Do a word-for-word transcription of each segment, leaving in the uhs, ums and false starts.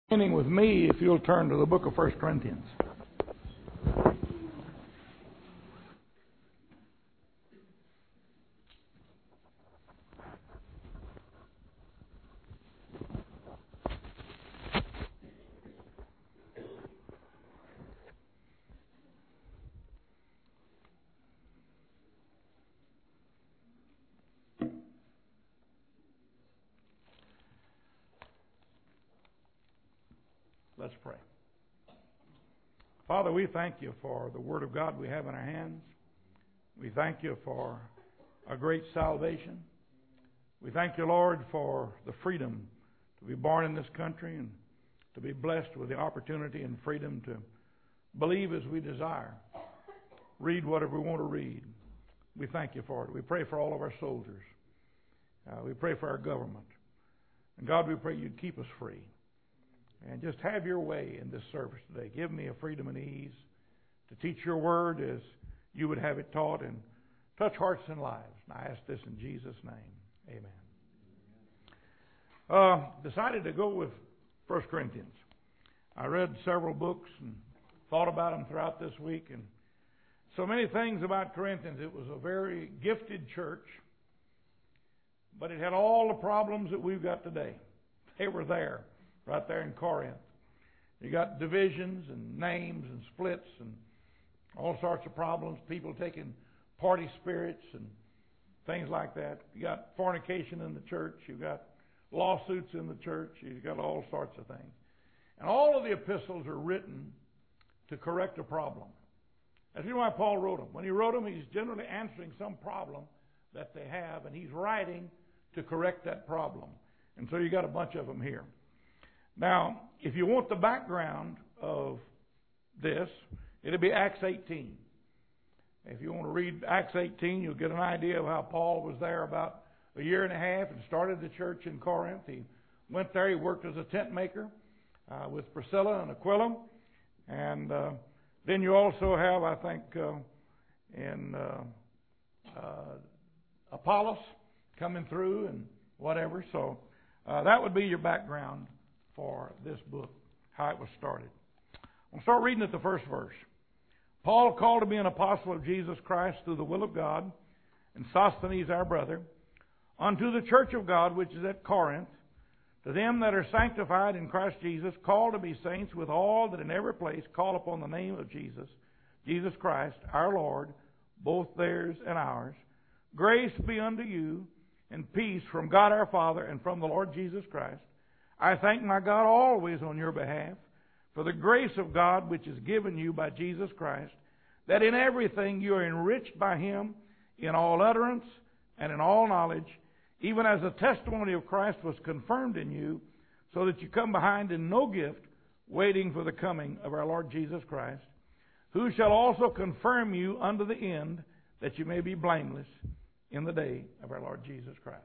Beginning with me, if you'll turn to the book of First Corinthians. Let's pray. Father, we thank you for the Word of God we have in our hands. We thank you for a great salvation. We thank you, Lord, for the freedom to be born in this country and to be blessed with the opportunity and freedom to believe as we desire, read whatever we want to read. We thank you for it. We pray for all of our soldiers. Uh, we pray for our government. And God, we pray you'd keep us free. And just have your way in this service today. Give me a freedom and ease to teach your word as you would have it taught and touch hearts and lives. And I ask this in Jesus' name. Amen. Uh, decided to go with First Corinthians. I read several books and thought about them throughout this week. And so many things about Corinthians. It was a very gifted church, but it had all the problems that we've got today. They were there. Right there in Corinth. You got divisions and names and splits and all sorts of problems. People taking party spirits and things like that. You got fornication in the church. You got lawsuits in the church. You got all sorts of things. And all of the epistles are written to correct a problem. That's why Paul wrote them. When he wrote them, he's generally answering some problem that they have, and he's writing to correct that problem. And so you got a bunch of them here. Now, if you want the background of this, it'll be Acts eighteen. If you want to read Acts eighteen, you'll get an idea of how Paul was there about a year and a half and started the church in Corinth. He went there, he worked as a tent maker uh, with Priscilla and Aquila. And uh, then you also have, I think, uh, in uh, uh, Apollos coming through and whatever. So uh, that would be your background for this book, how it was started. I'll start reading at the first verse. Paul, called to be an apostle of Jesus Christ through the will of God, and Sosthenes our brother, unto the church of God which is at Corinth, to them that are sanctified in Christ Jesus, called to be saints, with all that in every place call upon the name of Jesus, Jesus Christ, our Lord, both theirs and ours. Grace be unto you, and peace from God our Father and from the Lord Jesus Christ. I thank my God always on your behalf for the grace of God which is given you by Jesus Christ, that in everything you are enriched by Him in all utterance and in all knowledge, even as the testimony of Christ was confirmed in you, so that you come behind in no gift, waiting for the coming of our Lord Jesus Christ, who shall also confirm you unto the end, that you may be blameless in the day of our Lord Jesus Christ.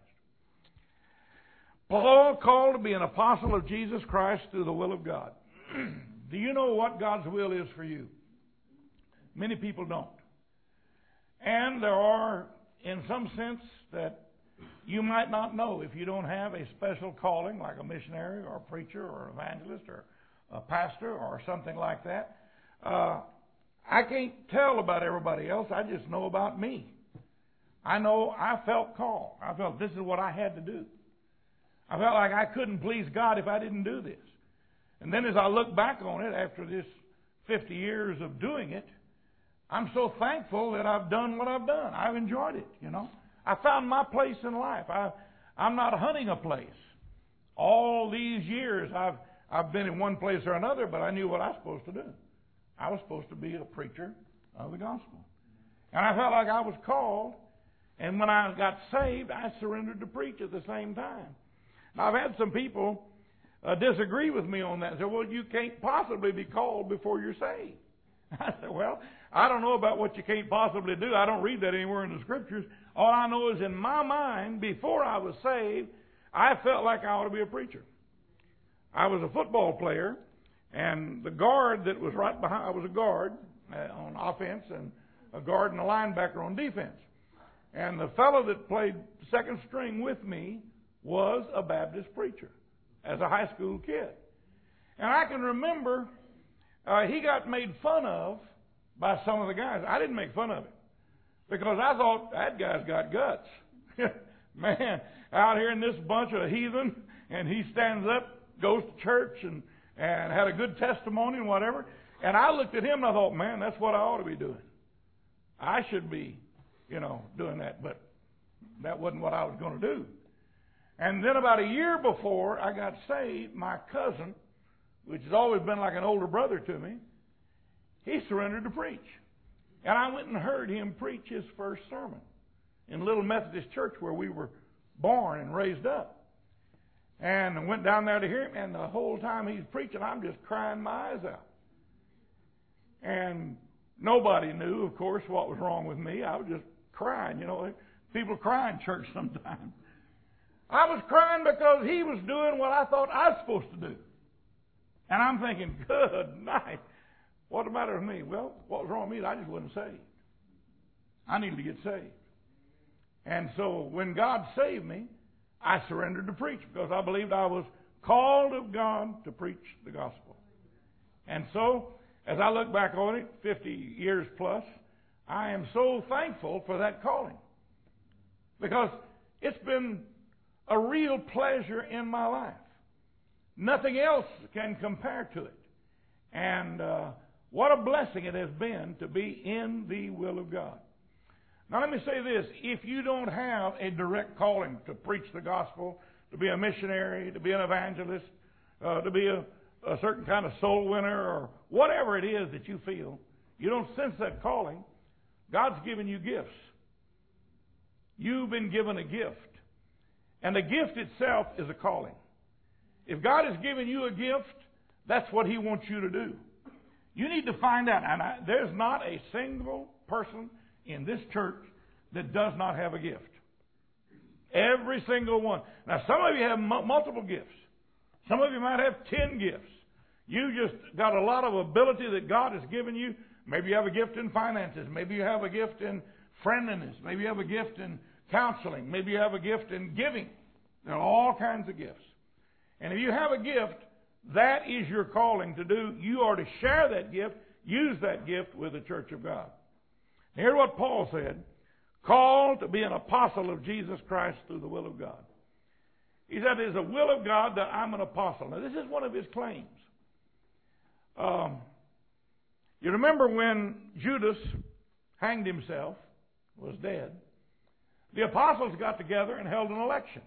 Paul, called to be an apostle of Jesus Christ through the will of God. Do you know what God's will is for you? Many people don't. And there are, in some sense, that you might not know if you don't have a special calling like a missionary or a preacher or an evangelist or a pastor or something like that. Uh, I can't tell about everybody else. I just know about me. I know I felt called. I felt this is what I had to do. I felt like I couldn't please God if I didn't do this. And then as I look back on it after this fifty years of doing it, I'm so thankful that I've done what I've done. I've enjoyed it, you know. I found my place in life. I, I'm not hunting a place. All these years I've, I've been in one place or another, but I knew what I was supposed to do. I was supposed to be a preacher of the gospel. And I felt like I was called, and when I got saved, I surrendered to preach at the same time. Now, I've had some people uh, disagree with me on that and say, well, you can't possibly be called before you're saved. I said, well, I don't know about what you can't possibly do. I don't read that anywhere in the Scriptures. All I know is in my mind, before I was saved, I felt like I ought to be a preacher. I was a football player, and the guard that was right behind, I was a guard uh, on offense and a guard and a linebacker on defense. And the fellow that played second string with me was a Baptist preacher as a high school kid. And I can remember uh, he got made fun of by some of the guys. I didn't make fun of him because I thought that guy's got guts. Man, out here in this bunch of heathen, and he stands up, goes to church, and, and had a good testimony and whatever. And I looked at him and I thought, man, that's what I ought to be doing. I should be, you know, doing that. But that wasn't what I was going to do. And then about a year before I got saved, my cousin, which has always been like an older brother to me, he surrendered to preach. And I went and heard him preach his first sermon in Little Methodist Church where we were born and raised up. And I went down there to hear him, and the whole time he's preaching, I'm just crying my eyes out. And nobody knew, of course, what was wrong with me. I was just crying. You know, people cry in church sometimes. I was crying because he was doing what I thought I was supposed to do. And I'm thinking, good night. What's the matter with me? Well, what was wrong with me? I just wasn't saved. I needed to get saved. And so when God saved me, I surrendered to preach because I believed I was called of God to preach the gospel. And so, as I look back on it, fifty years plus, I am so thankful for that calling. Because it's been a real pleasure in my life. Nothing else can compare to it. And uh, what a blessing it has been to be in the will of God. Now let me say this. If you don't have a direct calling to preach the gospel, to be a missionary, to be an evangelist, uh, to be a, a certain kind of soul winner, or whatever it is that you feel, you don't sense that calling, God's given you gifts. You've been given a gift. And the gift itself is a calling. If God has given you a gift, that's what He wants you to do. You need to find out. And I, there's not a single person in this church that does not have a gift. Every single one. Now, some of you have m- multiple gifts. Some of you might have ten gifts. You just got a lot of ability that God has given you. Maybe you have a gift in finances. Maybe you have a gift in friendliness. Maybe you have a gift in counseling. Maybe you have a gift in giving. There are all kinds of gifts. And if you have a gift, that is your calling to do. You are to share that gift, use that gift with the church of God. Here's what Paul said. Called to be an apostle of Jesus Christ through the will of God. He said, it is the will of God that I'm an apostle. Now, this is one of his claims. Um, you remember when Judas hanged himself, was dead, the apostles got together and held an election.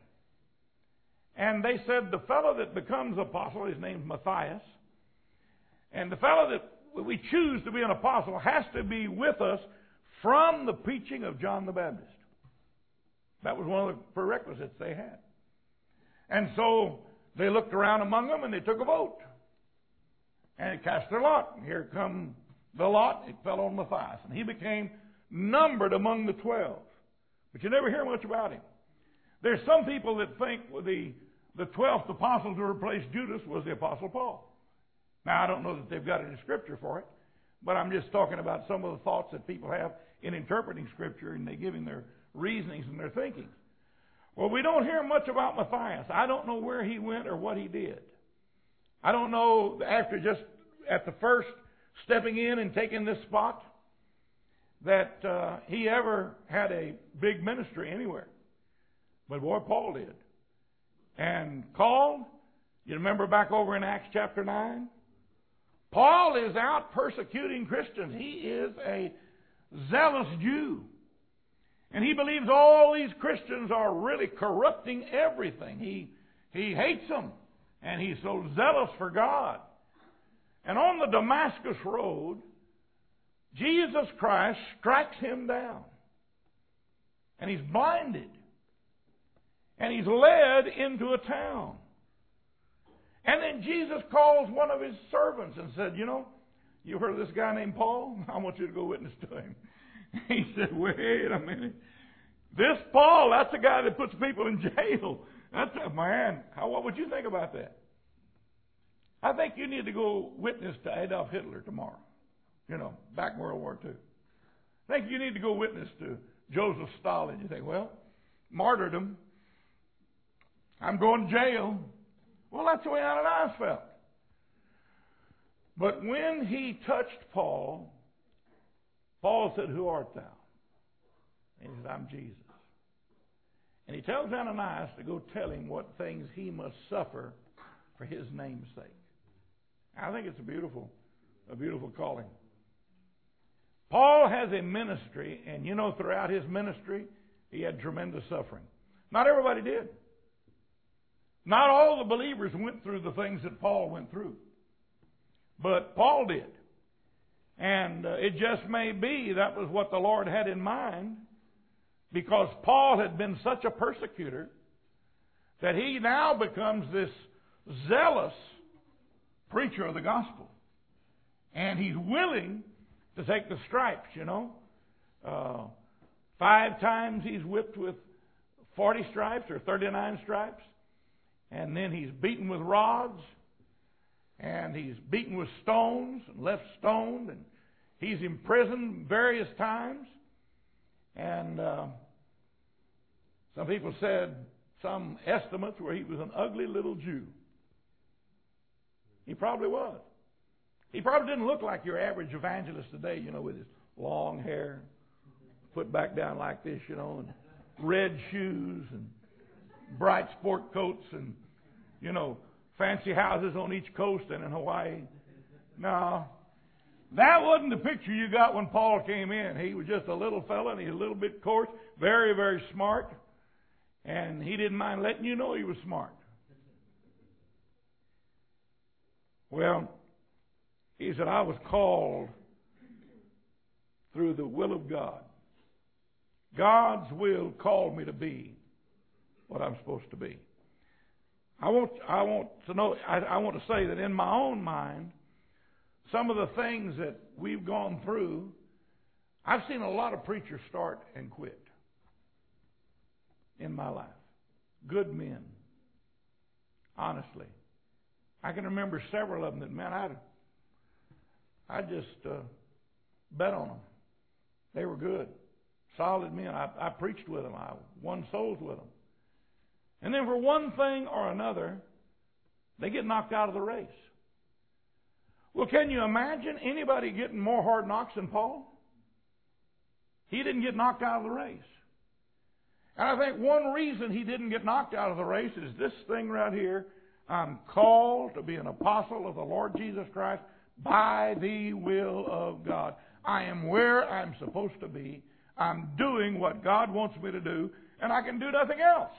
And they said the fellow that becomes apostle, his name's Matthias, and the fellow that we choose to be an apostle has to be with us from the preaching of John the Baptist. That was one of the prerequisites they had. And so they looked around among them and they took a vote. And they cast their lot. And here come the lot. It fell on Matthias. And he became numbered among the twelve. But you never hear much about him. There's some people that think the, the twelfth apostle to replace Judas was the Apostle Paul. Now, I don't know that they've got any scripture for it. But I'm just talking about some of the thoughts that people have in interpreting Scripture, and they giving their reasonings and their thinking. Well, we don't hear much about Matthias. I don't know where he went or what he did. I don't know after just at the first stepping in and taking this spot that uh, he ever had a big ministry anywhere. But boy, Paul did. And called, you remember back over in Acts chapter nine? Paul is out persecuting Christians. He is a zealous Jew. And he believes all these Christians are really corrupting everything. He, he hates them. And he's so zealous for God. And on the Damascus road, Jesus Christ strikes him down. And he's blinded. And he's led into a town. And then Jesus calls one of his servants and said, you know, you heard of this guy named Paul? I want you to go witness to him. He said, wait a minute. This Paul, that's the guy that puts people in jail. That's a man. How, what would you think about that? I think you need to go witness to Adolf Hitler tomorrow. You know, back in World War Two. I think you need to go witness to Joseph Stalin. You think, well, martyrdom. I'm going to jail. Well, that's the way Ananias felt. But when he touched Paul, Paul said, "Who art thou?" And he said, "I'm Jesus." And he tells Ananias to go tell him what things he must suffer for his name's sake. I think it's a beautiful, a beautiful calling. Paul has a ministry, and you know, throughout his ministry, he had tremendous suffering. Not everybody did. Not all the believers went through the things that Paul went through. But Paul did. And uh, it just may be that was what the Lord had in mind, because Paul had been such a persecutor that he now becomes this zealous preacher of the gospel. And he's willing to take the stripes, you know. Uh, five times he's whipped with forty stripes or thirty-nine stripes. And then he's beaten with rods. And he's beaten with stones and left stoned. And he's imprisoned various times. And uh, some people said, some estimates where he was an ugly little Jew. He probably was. He probably didn't look like your average evangelist today, you know, with his long hair, put back down like this, you know, and red shoes and bright sport coats and, you know, fancy houses on each coast and in Hawaii. No, that wasn't the picture you got when Paul came in. He was just a little fella, and he was a little bit coarse, very, very smart, and he didn't mind letting you know he was smart. Well, he said, I was called through the will of God. God's will called me to be what I'm supposed to be. I want, I want to know, I, I want to say that in my own mind, some of the things that we've gone through, I've seen a lot of preachers start and quit in my life. Good men. Honestly. I can remember several of them that, man, I'd, I just uh, bet on them. They were good. Solid men. I, I preached with them. I won souls with them. And then for one thing or another, they get knocked out of the race. Well, can you imagine anybody getting more hard knocks than Paul? He didn't get knocked out of the race. And I think one reason he didn't get knocked out of the race is this thing right here. I'm called to be an apostle of the Lord Jesus Christ by the will of God. I am where I'm supposed to be. I'm doing what God wants me to do, and I can do nothing else.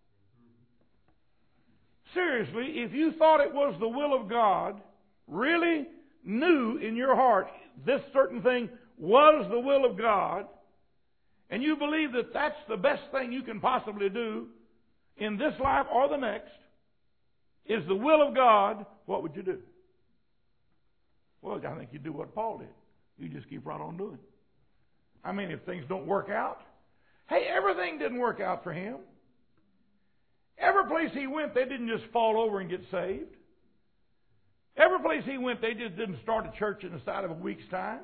Seriously, if you thought it was the will of God, really knew in your heart this certain thing was the will of God, and you believe that that's the best thing you can possibly do in this life or the next, is the will of God, what would you do? Well, I think you'd do what Paul did. You just keep right on doing. I mean, if things don't work out, hey, everything didn't work out for him. Every place he went, they didn't just fall over and get saved. Every place he went, they just didn't start a church in the side of a week's time.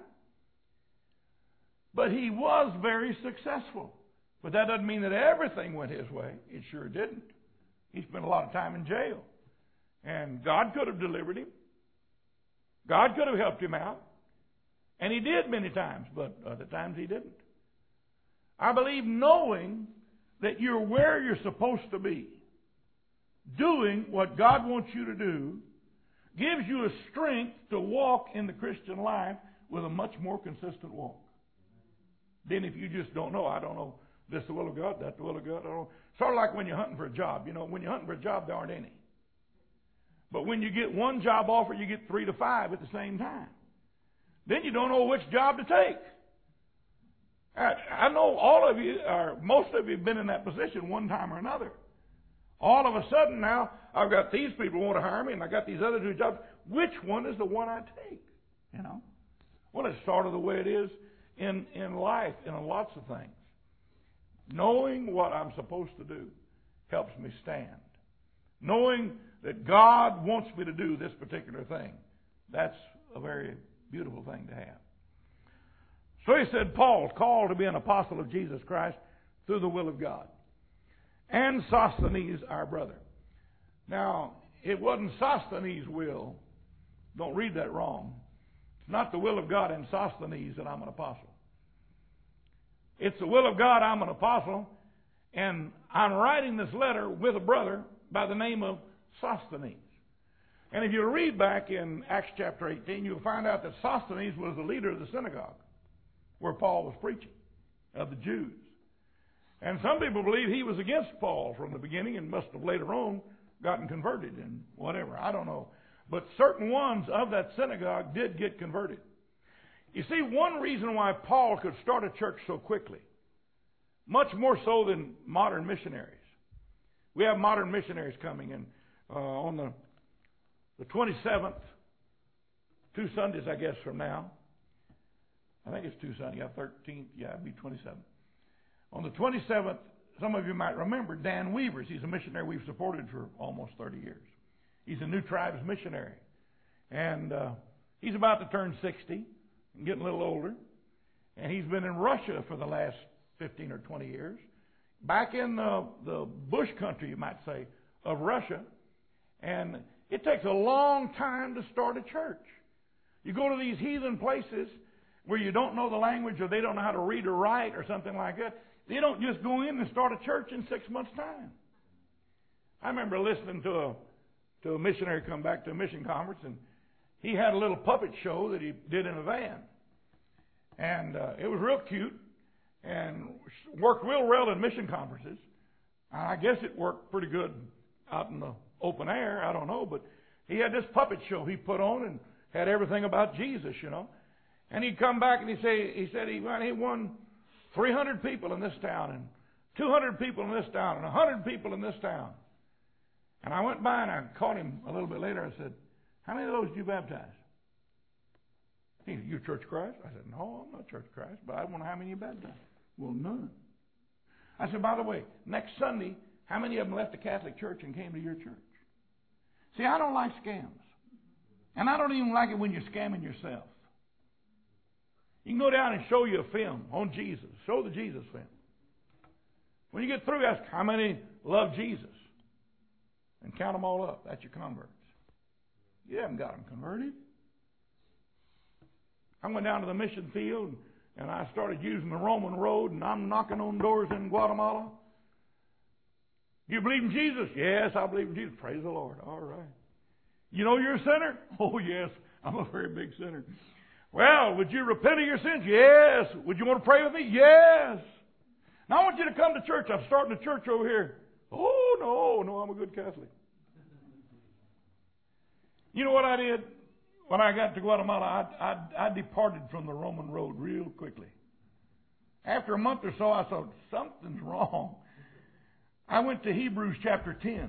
But he was very successful. But that doesn't mean that everything went his way. It sure didn't. He spent a lot of time in jail. And God could have delivered him. God could have helped him out. And he did many times, but other times he didn't. I believe knowing that you're where you're supposed to be, doing what God wants you to do, gives you a strength to walk in the Christian life with a much more consistent walk. Then if you just don't know, I don't know, this the will of God, that's the will of God, I don't know. Sort of like when you're hunting for a job. You know, when you're hunting for a job, there aren't any. But when you get one job offer, you get three to five at the same time. Then you don't know which job to take. I, I know all of you, or most of you have been in that position one time or another. All of a sudden now, I've got these people who want to hire me, and I got these other two jobs. Which one is the one I take? You know? Well, it's sort of the way it is in, in life, in lots of things. Knowing what I'm supposed to do helps me stand. Knowing that God wants me to do this particular thing, that's a very beautiful thing to have. So he said, Paul, called to be an apostle of Jesus Christ through the will of God. And Sosthenes, our brother. Now, it wasn't Sosthenes' will Don't read that wrong. It's not the will of God in Sosthenes that I'm an apostle. It's the will of God I'm an apostle, and I'm writing this letter with a brother by the name of Sosthenes. And if you read back in Acts chapter eighteen, you'll find out that Sosthenes was the leader of the synagogue where Paul was preaching, of the Jews. And some people believe he was against Paul from the beginning and must have later on gotten converted and whatever. I don't know. But certain ones of that synagogue did get converted. You see, one reason why Paul could start a church so quickly, much more so than modern missionaries. We have modern missionaries coming in uh, on the, the twenty-seventh, two Sundays, I guess, from now. I think it's two Sundays, yeah, thirteenth, yeah, it'd be twenty-seventh. On the twenty-seventh, some of you might remember Dan Weavers. He's a missionary we've supported for almost thirty years. He's a New Tribes missionary. And uh, he's about to turn sixty and getting a little older. And he's been in Russia for the last fifteen or twenty years. Back in the, the bush country, you might say, of Russia. And it takes a long time to start a church. You go to these heathen places where you don't know the language or they don't know how to read or write or something like that. They don't just go in and start a church in six months' time. I remember listening to a to a missionary come back to a mission conference, and he had a little puppet show that he did in a van. And uh, it was real cute and worked real well in mission conferences. I guess it worked pretty good out in the open air. I don't know. But he had this puppet show he put on and had everything about Jesus, you know. And he'd come back and he'd say, he said he won, he won three hundred people in this town and two hundred people in this town and one hundred people in this town. And I went by and I caught him a little bit later. I said, how many of those did you baptize? He said, you Church of Christ? I said, no, I'm not Church of Christ, but I wonder how many you baptized. Well, none. I said, by the way, next Sunday, how many of them left the Catholic Church and came to your church? See, I don't like scams. And I don't even like it when you're scamming yourself. You can go down and show you a film on Jesus. Show the Jesus film. When you get through, ask how many love Jesus. And count them all up. That's your converts. You haven't got them converted. I went down to the mission field and I started using the Roman road, and I'm knocking on doors in Guatemala. You believe in Jesus? Yes, I believe in Jesus. Praise the Lord. All right. You know you're a sinner? Oh, yes. I'm a very big sinner. Well, would you repent of your sins? Yes. Would you want to pray with me? Yes. Now I want you to come to church. I'm starting a church over here. Oh, no, no, I'm a good Catholic. You know what I did? When I got to Guatemala, I, I, I departed from the Roman road real quickly. After a month or so, I thought, something's wrong. I went to Hebrews chapter ten.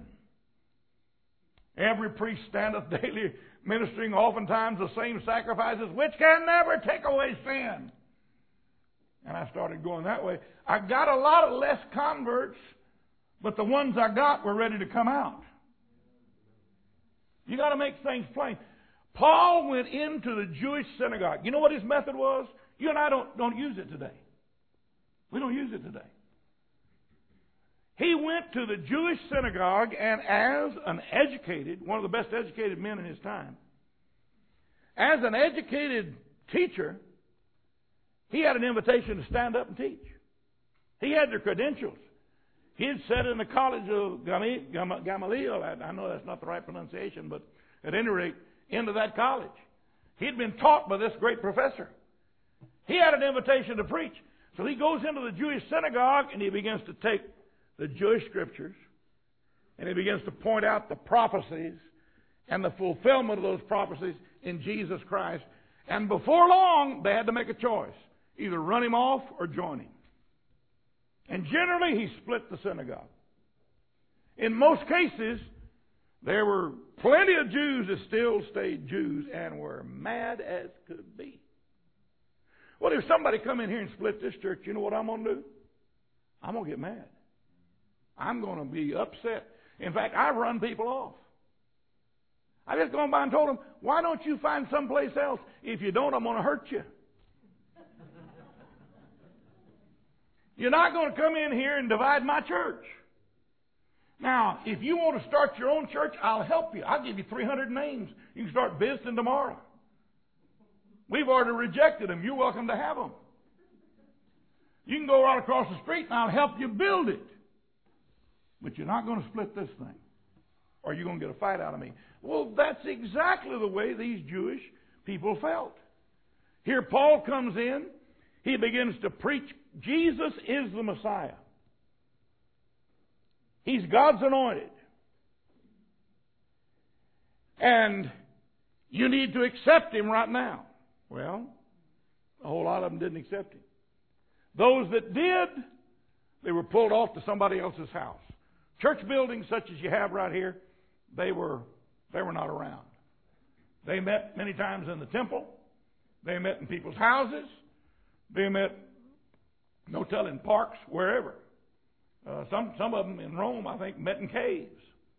Every priest standeth daily ministering oftentimes the same sacrifices, which can never take away sin. And I started going that way. I got a lot of less converts, but the ones I got were ready to come out. You got to make things plain. Paul went into the Jewish synagogue. You know what his method was? You and I don't, don't use it today. We don't use it today. He went to the Jewish synagogue, and as an educated, one of the best educated men in his time, as an educated teacher, he had an invitation to stand up and teach. He had the credentials. He had sat in the college of Gamaliel. I know that's not the right pronunciation, but at any rate, into that college. He'd been taught by this great professor. He had an invitation to preach. So he goes into the Jewish synagogue and he begins to take the Jewish scriptures and he begins to point out the prophecies and the fulfillment of those prophecies in Jesus Christ. And before long, they had to make a choice. Either run him off or join him. And generally, he split the synagogue. In most cases, there were plenty of Jews that still stayed Jews and were mad as could be. Well, if somebody come in here and split this church, you know what I'm going to do? I'm going to get mad. I'm going to be upset. In fact, I run people off. I just gone by and told them, why don't you find someplace else? If you don't, I'm going to hurt you. You're not going to come in here and divide my church. Now, if you want to start your own church, I'll help you. I'll give you three hundred names. You can start visiting tomorrow. We've already rejected them. You're welcome to have them. You can go right across the street and I'll help you build it. But you're not going to split this thing, or you're going to get a fight out of me. Well, that's exactly the way these Jewish people felt. Here Paul comes in. He begins to preach Jesus is the Messiah. He's God's anointed. And you need to accept Him right now. Well, a whole lot of them didn't accept Him. Those that did, they were pulled off to somebody else's house. Church buildings such as you have right here, they were they were not around. They met many times in the temple. They met in people's houses. They met, no telling, parks, wherever. Uh, some some of them in Rome, I think, met in caves.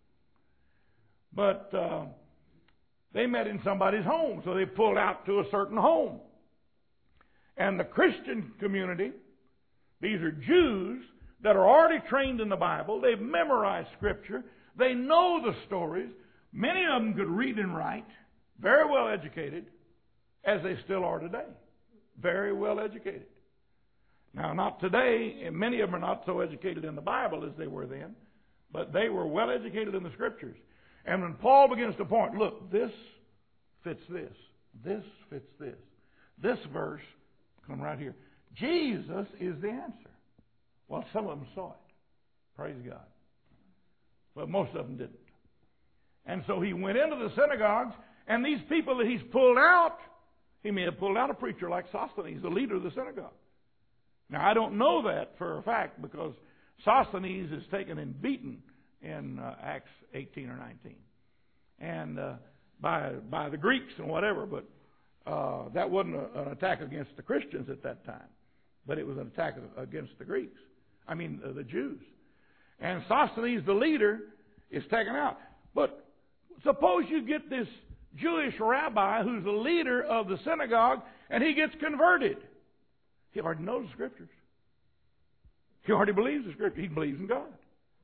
But uh, they met in somebody's home, so they pulled out to a certain home. And the Christian community, these are Jews that are already trained in the Bible. They've memorized Scripture. They know the stories. Many of them could read and write, very well educated, as they still are today. Very well educated. Now, not today, and many of them are not so educated in the Bible as they were then, but they were well educated in the Scriptures. And when Paul begins to point, look, this fits this. This fits this. This verse, come right here. Jesus is the answer. Well, some of them saw it. Praise God. But most of them didn't. And so he went into the synagogues, and these people that he's pulled out, he may have pulled out a preacher like Sosthenes, the leader of the synagogue. Now, I don't know that for a fact because Sosthenes is taken and beaten in uh, Acts eighteen or nineteen, and uh, by by the Greeks and whatever. But uh, that wasn't a, an attack against the Christians at that time, but it was an attack against the Greeks. I mean uh, the Jews. And Sosthenes, the leader, is taken out. But suppose you get this Jewish rabbi who's the leader of the synagogue, and he gets converted. He already knows the Scriptures. He already believes the Scripture. He believes in God.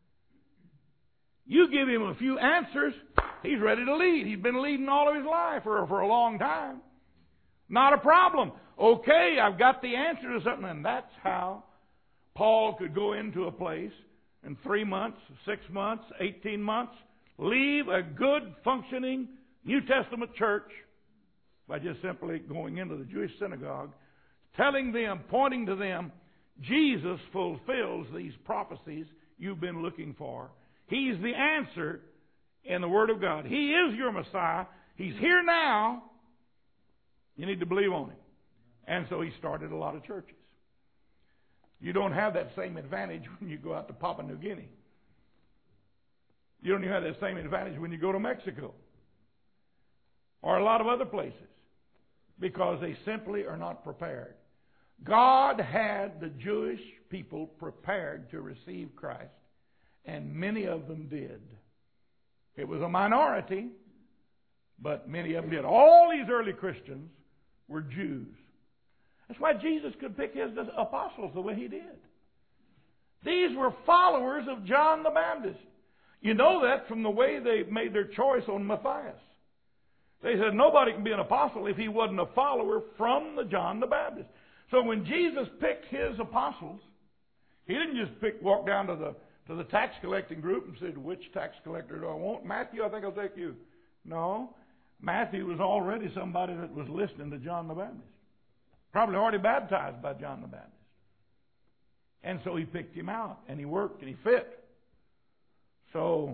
You give him a few answers, he's ready to lead. He's been leading all of his life for, for a long time. Not a problem. Okay, I've got the answer to something. And that's how Paul could go into a place in three months, six months, eighteen months, leave a good, functioning New Testament church by just simply going into the Jewish synagogue, telling them, pointing to them, Jesus fulfills these prophecies you've been looking for. He's the answer in the Word of God. He is your Messiah. He's here now. You need to believe on Him. And so he started a lot of churches. You don't have that same advantage when you go out to Papua New Guinea. You don't even have that same advantage when you go to Mexico or a lot of other places because they simply are not prepared. God had the Jewish people prepared to receive Christ, and many of them did. It was a minority, but many of them did. All these early Christians were Jews. That's why Jesus could pick His apostles the way He did. These were followers of John the Baptist. You know that from the way they made their choice on Matthias. They said nobody can be an apostle if he wasn't a follower from the John the Baptist. So when Jesus picked His apostles, He didn't just pick, walk down to the to the tax collecting group and said, which tax collector do I want? Matthew, I think I'll take you. No. Matthew was already somebody that was listening to John the Baptist. Probably already baptized by John the Baptist. And so He picked him out, and he worked, and he fit. So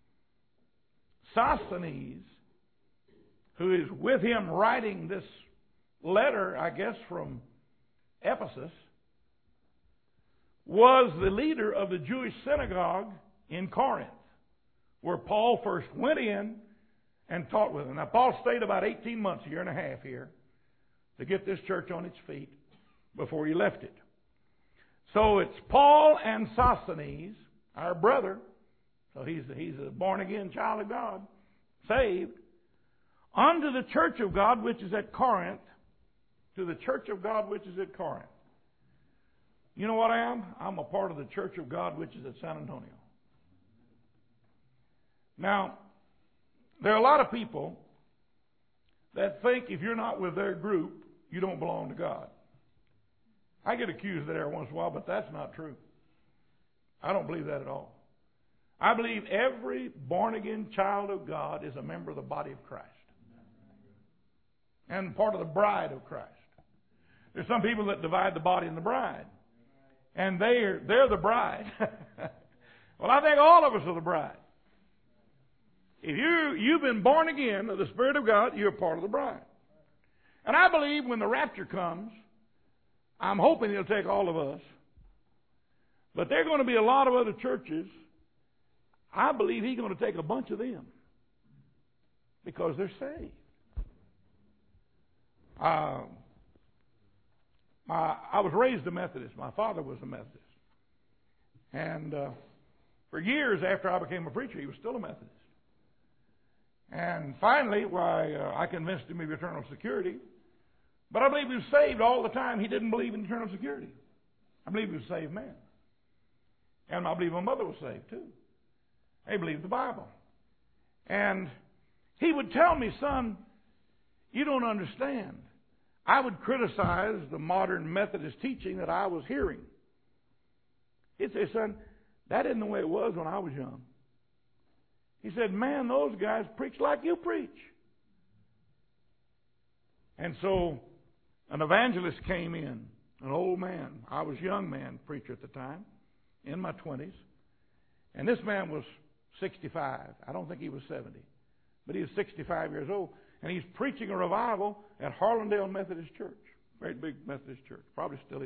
Sosthenes, who is with him writing this letter, I guess, from Ephesus, was the leader of the Jewish synagogue in Corinth, where Paul first went in and taught with them. Now, Paul stayed about eighteen months, a year and a half here, to get this church on its feet before he left it. So it's Paul and Sosthenes, our brother, so he's, he's a born-again child of God, saved, unto the church of God which is at Corinth, to the church of God which is at Corinth. You know what I am? I'm a part of the church of God which is at San Antonio. Now, there are a lot of people that think if you're not with their group, you don't belong to God. I get accused of that every once in a while, but that's not true. I don't believe that at all. I believe every born-again child of God is a member of the body of Christ and part of the bride of Christ. There's some people that divide the body and the bride, and they're, they're the bride. Well, I think all of us are the bride. If you, you've been born again of the Spirit of God, you're part of the bride. And I believe when the rapture comes, I'm hoping He'll take all of us, but there are going to be a lot of other churches. I believe He's going to take a bunch of them because they're saved. Uh, my, I was raised a Methodist. My father was a Methodist. And uh, for years after I became a preacher, he was still a Methodist. And finally, why uh, I convinced him of eternal security. But I believe he was saved all the time. He didn't believe in eternal security. I believe he was a saved man. And I believe my mother was saved too. They believed the Bible. And he would tell me, son, you don't understand. I would criticize the modern Methodist teaching that I was hearing. He'd say, son, that isn't the way it was when I was young. He said, man, those guys preach like you preach. And so an evangelist came in, an old man. I was a young man, preacher at the time, in my twenties. And this man was sixty-five. I don't think he was seventy. But he was sixty-five years old. And he's preaching a revival at Harlandale Methodist Church. Great big Methodist church. Probably still is.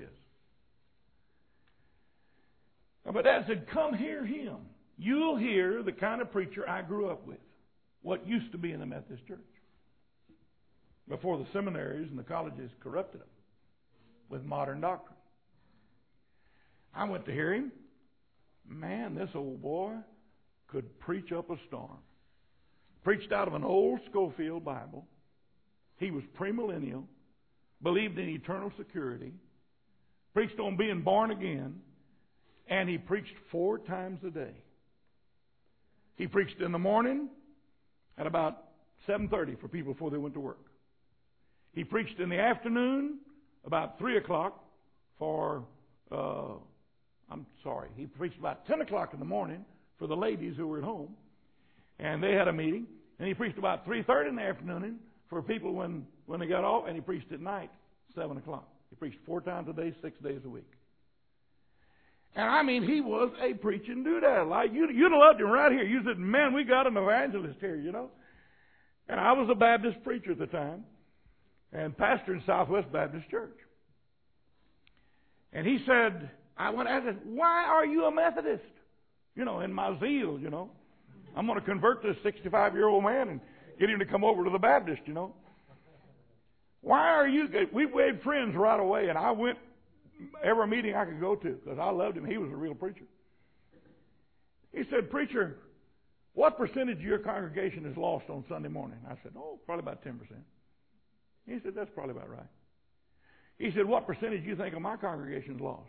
But Dad said, come hear him. You'll hear the kind of preacher I grew up with. What used to be in the Methodist church. Before the seminaries and the colleges corrupted them with modern doctrine. I went to hear him. Man, this old boy could preach up a storm. Preached out of an old Schofield Bible. He was premillennial. Believed in eternal security. Preached on being born again. And he preached four times a day. He preached in the morning at about seven thirty for people before they went to work. He preached in the afternoon about three o'clock for, uh, I'm sorry, he preached about ten o'clock in the morning for the ladies who were at home. And they had a meeting. And he preached about three thirty in the afternoon for people when, when they got off. And he preached at night, seven o'clock. He preached four times a day, six days a week. And I mean, he was a preaching doodad. Like, you'd, you'd have loved him right here. You said, man, we got an evangelist here, you know. And I was a Baptist preacher at the time. And pastor in Southwest Baptist Church. And he said, I went and I said, why are you a Methodist? You know, in my zeal, you know. I'm going to convert this sixty-five-year-old man and get him to come over to the Baptist, you know. Why are you... We made friends right away, and I went every meeting I could go to because I loved him. He was a real preacher. He said, preacher, what percentage of your congregation is lost on Sunday morning? I said, oh, probably about ten percent. He said, that's probably about right. He said, what percentage do you think of my congregation is lost?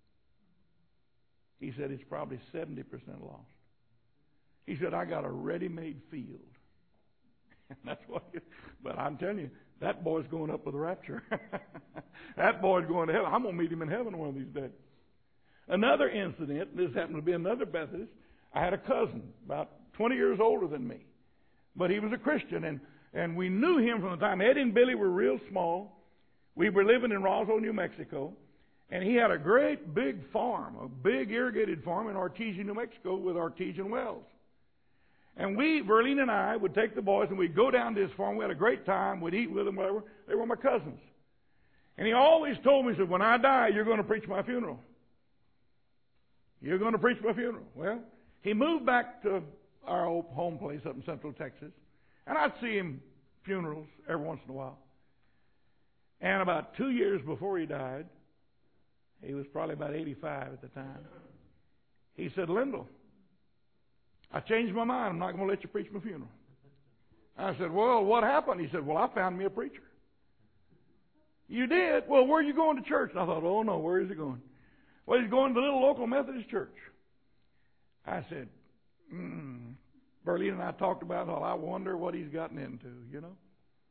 He said, it's probably seventy percent lost. He said, I got a ready-made field. That's what. He, but I'm telling you, that boy's going up with the rapture. That boy's going to heaven. I'm going to meet him in heaven one of these days. Another incident, this happened to be another Methodist. I had a cousin about twenty years older than me. But he was a Christian, and, and we knew him from the time. Eddie and Billy were real small. We were living in Roswell, New Mexico. And he had a great big farm, a big irrigated farm in Artesia, New Mexico with artesian wells. And we, Verlene and I, would take the boys and we'd go down to his farm. We had a great time. We'd eat with them, whatever. They were my cousins. And he always told me, he said, when I die, you're going to preach my funeral. You're going to preach my funeral. Well, he moved back to our old home place up in Central Texas. And I'd see him funerals every once in a while. And about two years before he died, he was probably about eighty-five at the time, he said, Lyndall, I changed my mind. I'm not going to let you preach my funeral. I said, well, what happened? He said, well, I found me a preacher. You did? Well, where are you going to church? And I thought, oh, no, where is he going? Well, he's going to the little local Methodist church. I said, mm, Berlin and I talked about it. I wonder what he's gotten into, you know.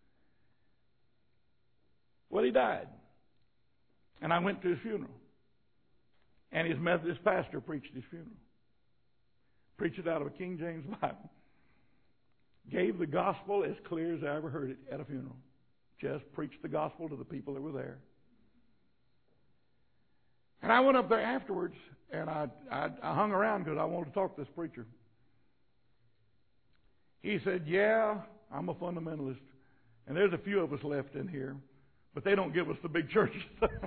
Well, he died. And I went to his funeral. And his Methodist pastor preached his funeral. Preached it out of a King James Bible. Gave the gospel as clear as I ever heard it at a funeral. Just preached the gospel to the people that were there. And I went up there afterwards, and I, I, I hung around because I wanted to talk to this preacher. He said, yeah, I'm a fundamentalist. And there's a few of us left in here, but they don't give us the big churches.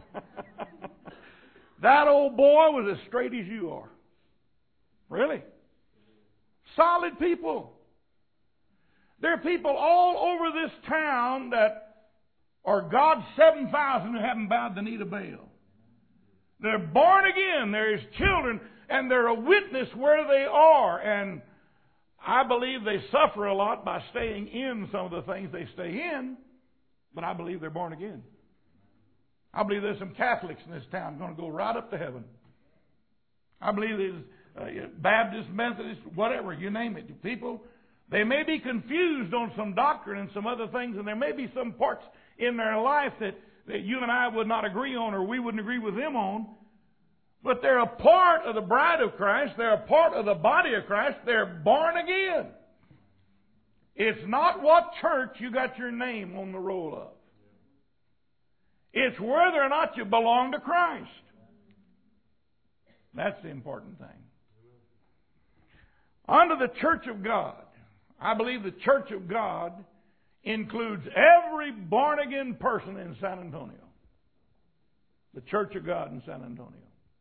That old boy was as straight as you are. Really. Solid people. There are people all over this town that are God's seven thousand who haven't bowed the knee to Baal. They're born again. They're His children, and they're a witness where they are. And I believe they suffer a lot by staying in some of the things they stay in, but I believe they're born again. I believe there's some Catholics in this town going to go right up to heaven. I believe there's uh, Baptist, Methodist, whatever, you name it. People, they may be confused on some doctrine and some other things, and there may be some parts in their life that, that you and I would not agree on, or we wouldn't agree with them on. But they're a part of the bride of Christ. They're a part of the body of Christ. They're born again. It's not what church you got your name on the roll of. It's whether or not you belong to Christ. That's the important thing. Under the church of God, I believe the church of God includes every born-again person in San Antonio. The church of God in San Antonio.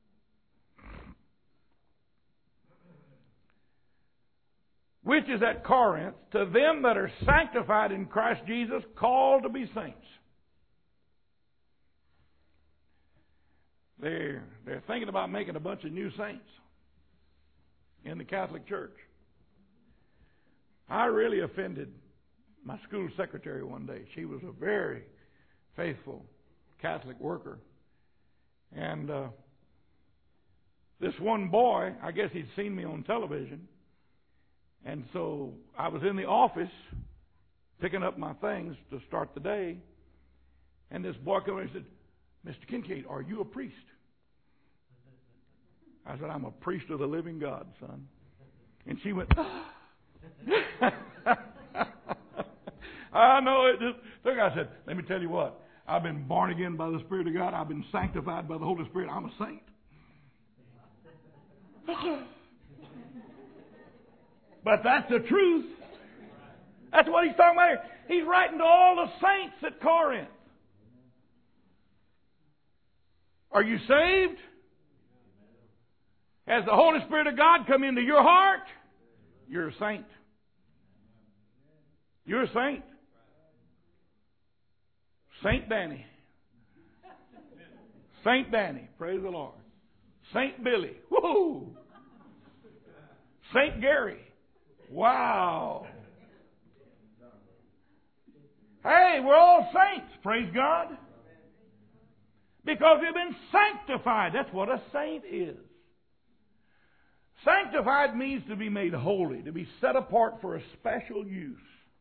Which is at Corinth, to them that are sanctified in Christ Jesus, called to be saints. They're, they're thinking about making a bunch of new saints in the Catholic Church. I really offended my school secretary one day. She was a very faithful Catholic worker. And uh, this one boy, I guess he'd seen me on television. And so I was in the office picking up my things to start the day. And this boy came in and said, Mister Kincaid, are you a priest? I said, I'm a priest of the living God, son. And she went, ah. I know it just took. I said, let me tell you what. I've been born again by the Spirit of God. I've been sanctified by the Holy Spirit. I'm a saint. But that's the truth. That's what he's talking about here. He's writing to all the saints at Corinth. Are you saved? Has the Holy Spirit of God come into your heart? You're a saint. You're a saint. Saint Danny. Saint Danny. Praise the Lord. Saint Billy. Woo! Saint Gary. Wow. Hey, we're all saints. Praise God. Because we've been sanctified. That's what a saint is. Sanctified means to be made holy, to be set apart for a special use.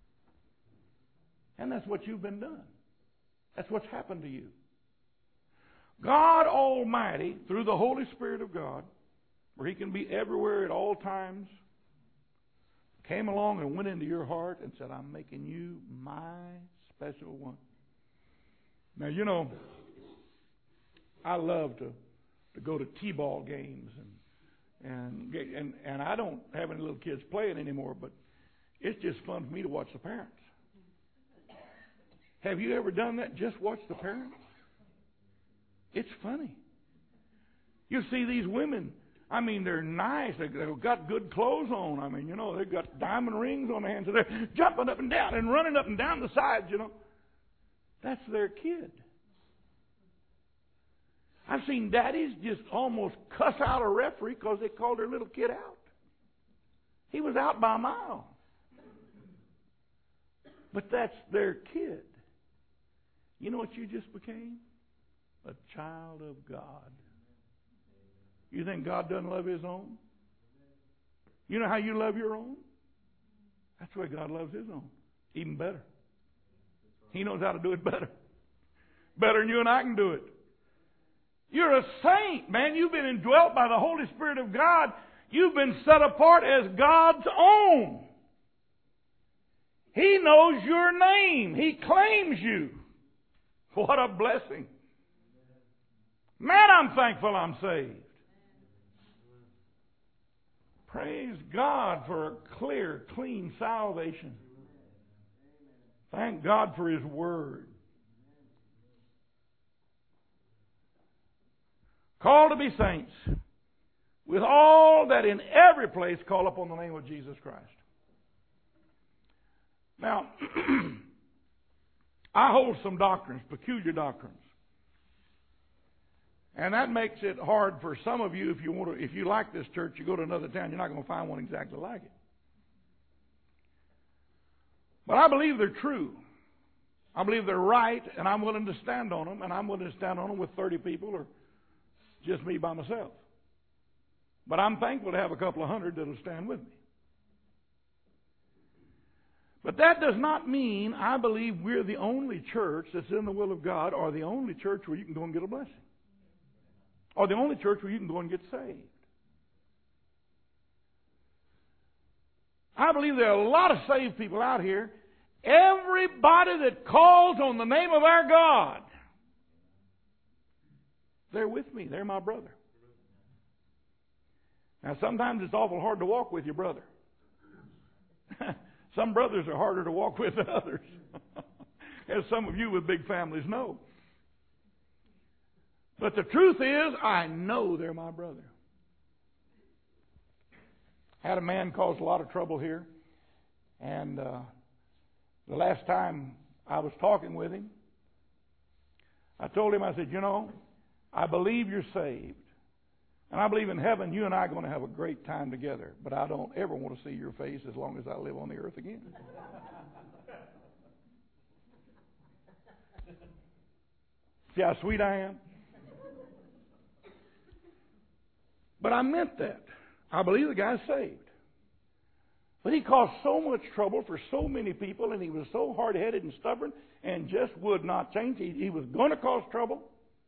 And that's what you've been done. That's what's happened to you. God Almighty, through the Holy Spirit of God, where He can be everywhere at all times, came along and went into your heart and said, I'm making you my special one. Now, you know, I love to, to go to T-ball games and and and and I don't have any little kids playing anymore, but it's just fun for me to watch the parents. Have you ever done that? Just watch the parents? It's funny. You see these women. I mean, they're nice. They've got good clothes on. I mean, you know, they've got diamond rings on their hands. So they're jumping up and down and running up and down the sides, you know. That's their kid. I've seen daddies just almost cuss out a referee because they called their little kid out. He was out by a mile. But that's their kid. You know what you just became? A child of God. You think God doesn't love His own? You know how you love your own? That's the way God loves His own. Even better. He knows how to do it better. Better than you and I can do it. You're a saint, man. You've been indwelt by the Holy Spirit of God. You've been set apart as God's own. He knows your name. He claims you. What a blessing. Man, I'm thankful I'm saved. Praise God for a clear, clean salvation. Thank God for His Word. Called to be saints, with all that in every place call upon the name of Jesus Christ. Now, I hold some doctrines, peculiar doctrines. And that makes it hard for some of you. If you want to, if you like this church, you go to another town, you're not going to find one exactly like it. But I believe they're true. I believe they're right, and I'm willing to stand on them, and I'm willing to stand on them with thirty people or just me by myself. But I'm thankful to have a couple of hundred that'll stand with me. But that does not mean I believe we're the only church that's in the will of God, or the only church where you can go and get a blessing, or the only church where you can go and get saved. I believe there are a lot of saved people out here. Everybody that calls on the name of our God, they're with me. They're my brother. Now, sometimes it's awful hard to walk with your brother. Some brothers are harder to walk with than others. As some of you with big families know. But the truth is, I know they're my brother. Had a man cause a lot of trouble here. And uh, the last time I was talking with him, I told him, I said, you know, I believe you're saved. And I believe in heaven you and I are going to have a great time together. But I don't ever want to see your face as long as I live on the earth again. See how sweet I am? But I meant that. I believe the guy's saved. But he caused so much trouble for so many people, and he was so hard-headed and stubborn and just would not change. He, he was going to cause trouble.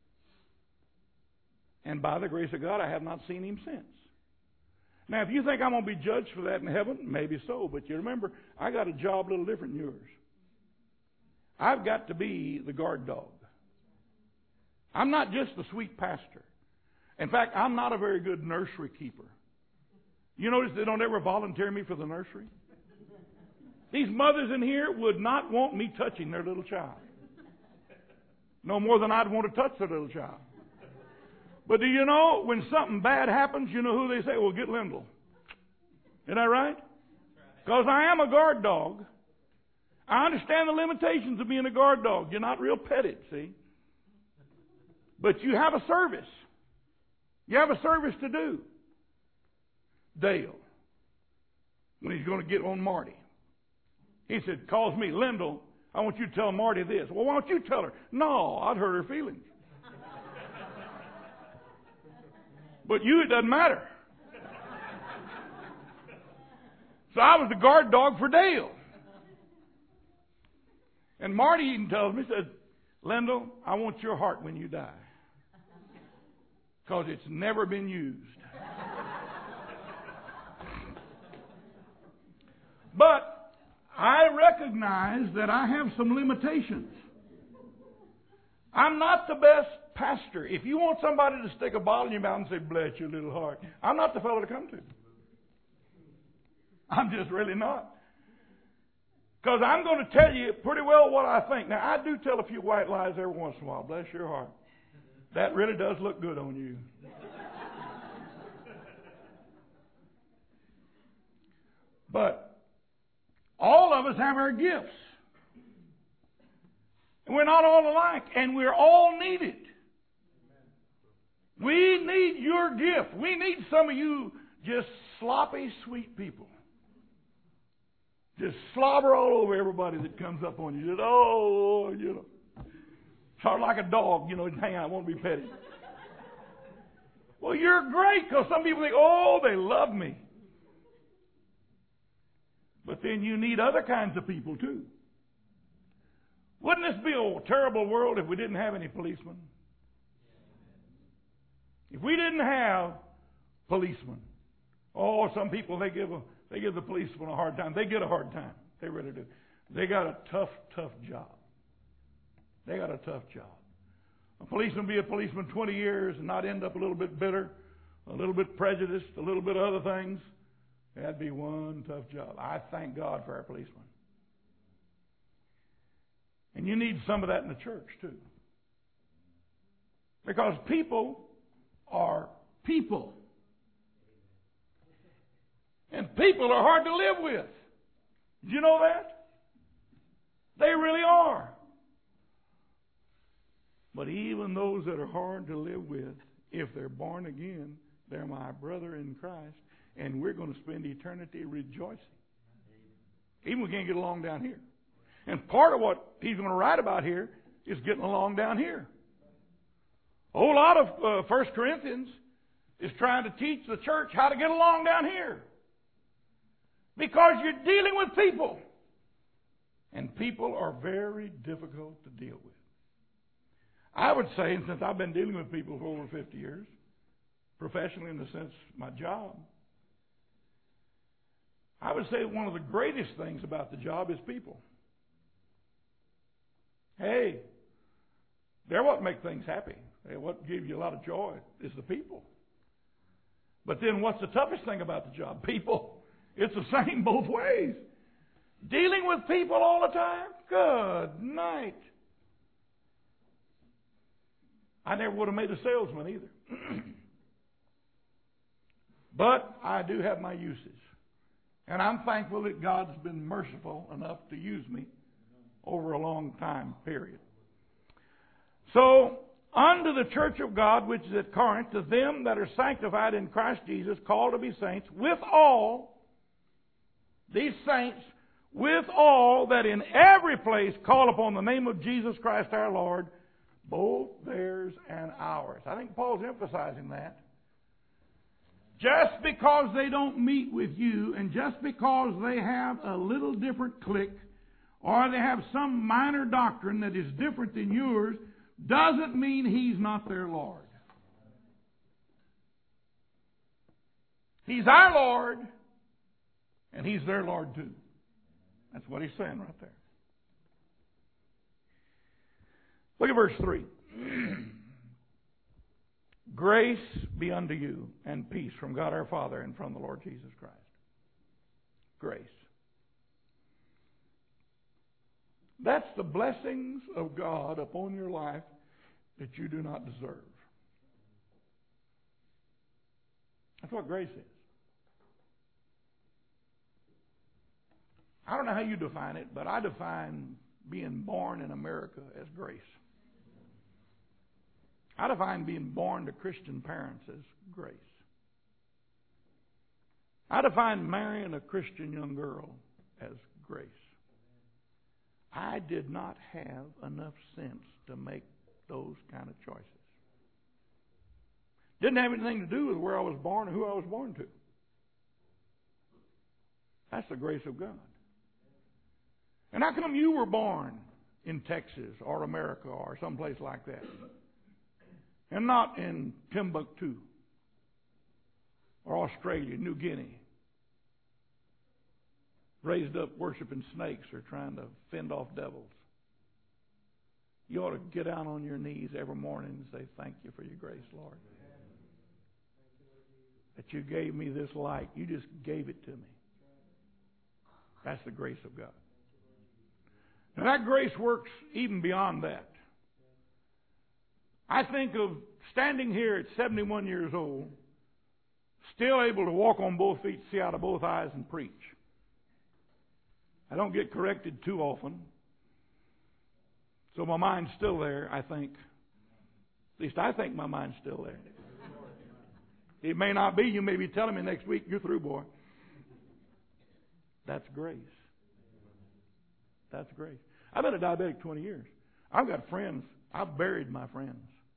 And by the grace of God, I have not seen him since. Now, if you think I'm going to be judged for that in heaven, maybe so. But you remember, I got a job a little different than yours. I've got to be the guard dog. I'm not just the sweet pastor. In fact, I'm not a very good nursery keeper. You notice they don't ever volunteer me for the nursery? These mothers in here would not want me touching their little child. No more than I'd want to touch their little child. But do you know, when something bad happens, you know who they say? Well, get Lyndall. Isn't that right? Because I am a guard dog. I understand the limitations of being a guard dog. You're not real petted, see? But you have a service. You have a service to do. Dale, when he's going to get on Marty, he said, calls me, Lyndall, I want you to tell Marty this. Well, why don't you tell her? No, I'd hurt her feelings. But you, it doesn't matter. So I was the guard dog for Dale. And Marty even tells me, says, Lyndall, I want your heart when you die. Because it's never been used. But I recognize that I have some limitations. I'm not the best pastor. If you want somebody to stick a bottle in your mouth and say, bless your little heart, I'm not the fellow to come to. I'm just really not. Because I'm going to tell you pretty well what I think. Now, I do tell a few white lies every once in a while. Bless your heart. That really does look good on you. But all of us have our gifts. And we're not all alike, and we're all needed. We need your gift. We need some of you just sloppy, sweet people. Just slobber all over everybody that comes up on you. Just, oh, you know. Sort of like a dog, you know, hang on, I won't be petted. Well, you're great, because some people think, oh, they love me. But then you need other kinds of people too. Wouldn't this be a terrible world if we didn't have any policemen? If we didn't have policemen. Oh, some people, they give a, they give the policemen a hard time. They get a hard time. They really do. They got a tough, tough job. They got a tough job. A policeman be a policeman twenty years and not end up a little bit bitter, a little bit prejudiced, a little bit of other things. That'd be one tough job. I thank God for our policemen. And you need some of that in the church too. Because people are people. And people are hard to live with. Did you know that? They really are. But even those that are hard to live with, if they're born again, they're my brother in Christ, and we're going to spend eternity rejoicing. Even if we can't get along down here. And part of what he's going to write about here is getting along down here. A whole lot of uh, First Corinthians is trying to teach the church how to get along down here. Because you're dealing with people. And people are very difficult to deal with. I would say, and since I've been dealing with people for over fifty years, professionally in the sense of my job, I would say one of the greatest things about the job is people. Hey, they're what make things happy. They're what give you a lot of joy is the people. But then what's the toughest thing about the job? People. It's the same both ways. Dealing with people all the time? Good night. I never would have made a salesman either. But I do have my uses. And I'm thankful that God's been merciful enough to use me over a long time period. So, unto the church of God which is at Corinth, to them that are sanctified in Christ Jesus, called to be saints, with all, these saints, with all that in every place call upon the name of Jesus Christ our Lord, both theirs and ours. I think Paul's emphasizing that. Just because they don't meet with you, and just because they have a little different clique, or they have some minor doctrine that is different than yours, doesn't mean He's not their Lord. He's our Lord, and He's their Lord too. That's what He's saying right there. Look at verse three. Grace be unto you and peace from God our Father and from the Lord Jesus Christ. Grace. That's the blessings of God upon your life that you do not deserve. That's what grace is. I don't know how you define it, but I define being born in America as grace. I define being born to Christian parents as grace. I define marrying a Christian young girl as grace. I did not have enough sense to make those kind of choices. Didn't have anything to do with where I was born or who I was born to. That's the grace of God. And how come you were born in Texas or America or someplace like that? And not in Timbuktu or Australia, New Guinea. Raised up worshiping snakes or trying to fend off devils. You ought to get down on your knees every morning and say, thank you for your grace, Lord. That you gave me this light. You just gave it to me. That's the grace of God. Now that grace works even beyond that. I think of standing here at seventy-one years old, still able to walk on both feet, see out of both eyes, and preach. I don't get corrected too often. So my mind's still there, I think. At least I think my mind's still there. It may not be. You may be telling me next week, you're through, boy. That's grace. That's grace. I've been a diabetic twenty years. I've got friends. I've buried my friends.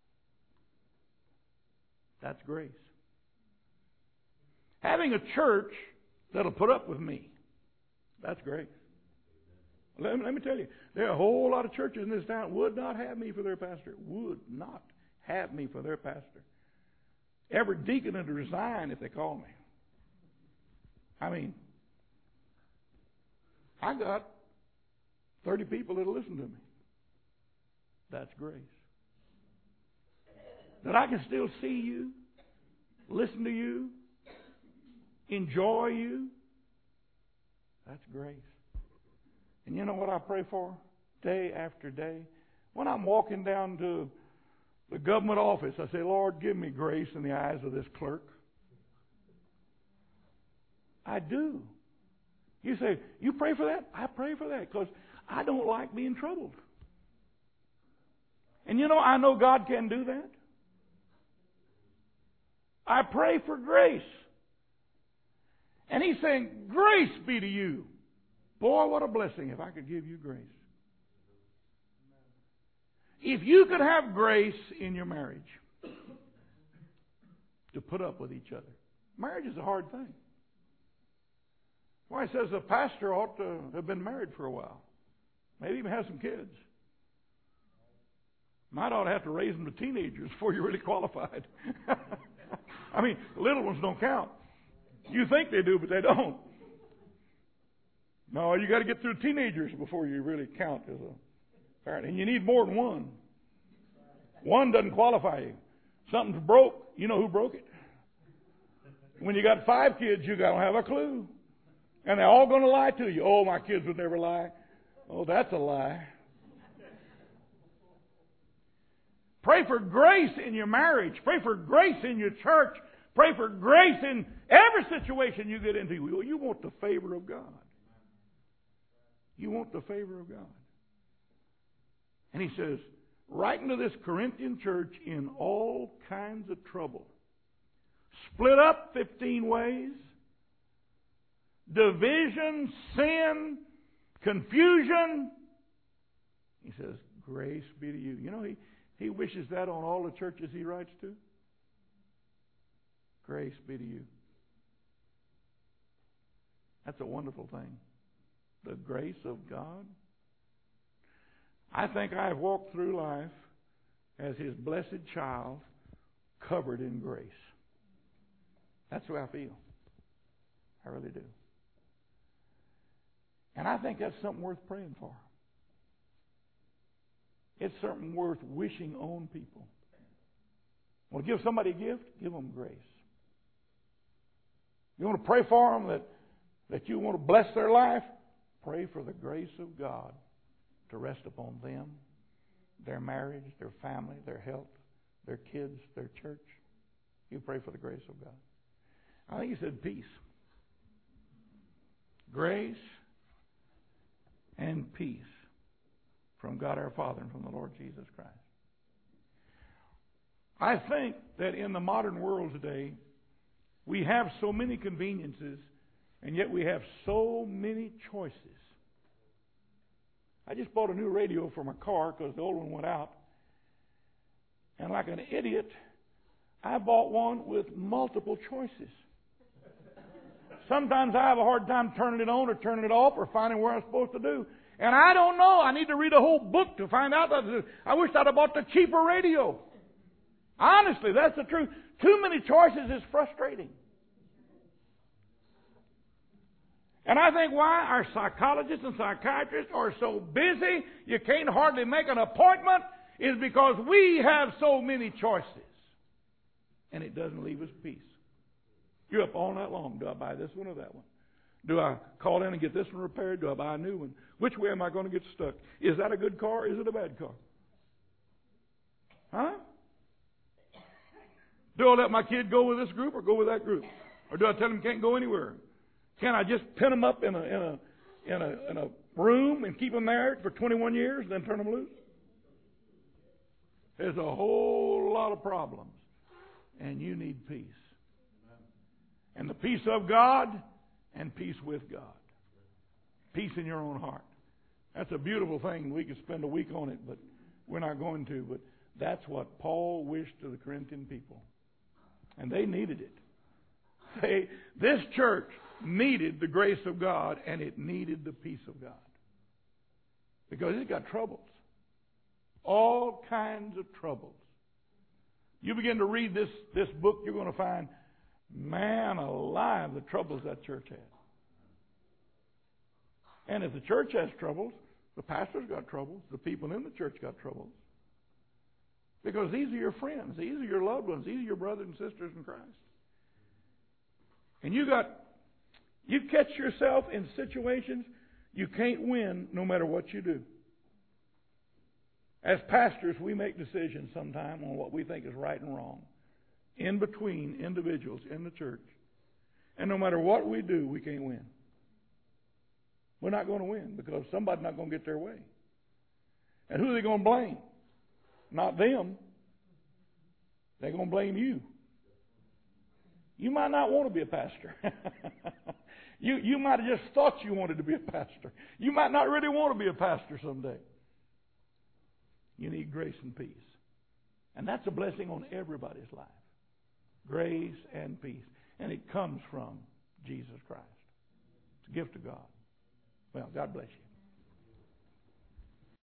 That's grace. Having a church that'll put up with me. That's grace. Let me, let me tell you, there are a whole lot of churches in this town would not have me for their pastor. Would not have me for their pastor. Every deacon would resign if they call me. I mean, I got thirty people that'll listen to me. That's grace. That I can still see you, listen to you, enjoy you. That's grace. And you know what I pray for day after day? When I'm walking down to the government office, I say, Lord, give me grace in the eyes of this clerk. I do. You say, you pray for that? I pray for that because I don't like being troubled. And you know, I know God can do that. I pray for grace. And He's saying, grace be to you. Boy, what a blessing if I could give you grace. If you could have grace in your marriage to put up with each other. Marriage is a hard thing. Why, it says a pastor ought to have been married for a while. Maybe even have some kids. Might ought to have to raise them to teenagers before you're really qualified. I mean, little ones don't count. You think they do, but they don't. No, you got to get through teenagers before you really count as a parent. And you need more than one. One doesn't qualify you. Something's broke. You know who broke it? When you got five kids, you got to have a clue. And they're all going to lie to you. Oh, my kids would never lie. Oh, that's a lie. Pray for grace in your marriage. Pray for grace in your church. Pray for grace in every situation you get into. You want the favor of God. You want the favor of God. And he says, writing to this Corinthian church in all kinds of trouble. Split up fifteen ways. Division, sin, confusion. He says, grace be to you. You know, he, he wishes that on all the churches he writes to. Grace be to you. That's a wonderful thing. The grace of God. I think I have walked through life as His blessed child, covered in grace. That's the way I feel. I really do. And I think that's something worth praying for. It's something worth wishing on people. Want to give somebody a gift? Give them grace. You want to pray for them that, that you want to bless their life? Pray for the grace of God to rest upon them, their marriage, their family, their health, their kids, their church. You pray for the grace of God. I think he said peace. Grace and peace from God our Father and from the Lord Jesus Christ. I think that in the modern world today, we have so many conveniences, and yet we have so many choices. I just bought a new radio for my car because the old one went out. And like an idiot, I bought one with multiple choices. Sometimes I have a hard time turning it on or turning it off or finding where I'm supposed to do. And I don't know. I need to read a whole book to find out. I wish I'd have bought the cheaper radio. Honestly, that's the truth. Too many choices is frustrating. And I think why our psychologists and psychiatrists are so busy, you can't hardly make an appointment, is because we have so many choices. And it doesn't leave us peace. You're up all night long. Do I buy this one or that one? Do I call in and get this one repaired? Do I buy a new one? Which way am I going to get stuck? Is that a good car or is it a bad car? Huh? Do I let my kid go with this group or go with that group? Or do I tell him he can't go anywhere? Can I just pin them up in a in a in a in a room and keep them there for twenty-one years and then turn them loose? There's a whole lot of problems, and you need peace. And the peace of God and peace with God. Peace in your own heart. That's a beautiful thing. We could spend a week on it, but we're not going to. But that's what Paul wished to the Corinthian people. And they needed it. They, this church needed the grace of God, and it needed the peace of God. Because it's got troubles. All kinds of troubles. You begin to read this, this book, you're going to find, man alive, the troubles that church has. And if the church has troubles, the pastor's got troubles, the people in the church got troubles. Because these are your friends, these are your loved ones, these are your brothers and sisters in Christ. And you got, you catch yourself in situations you can't win no matter what you do. As pastors, we make decisions sometime on what we think is right and wrong in between individuals in the church. And no matter what we do, we can't win. We're not going to win because somebody's not going to get their way. And who are they going to blame? Not them. They're going to blame you. You might not want to be a pastor. you, you might have just thought you wanted to be a pastor. You might not really want to be a pastor someday. You need grace and peace. And that's a blessing on everybody's life. Grace and peace. And it comes from Jesus Christ. It's a gift of God. Well, God bless you.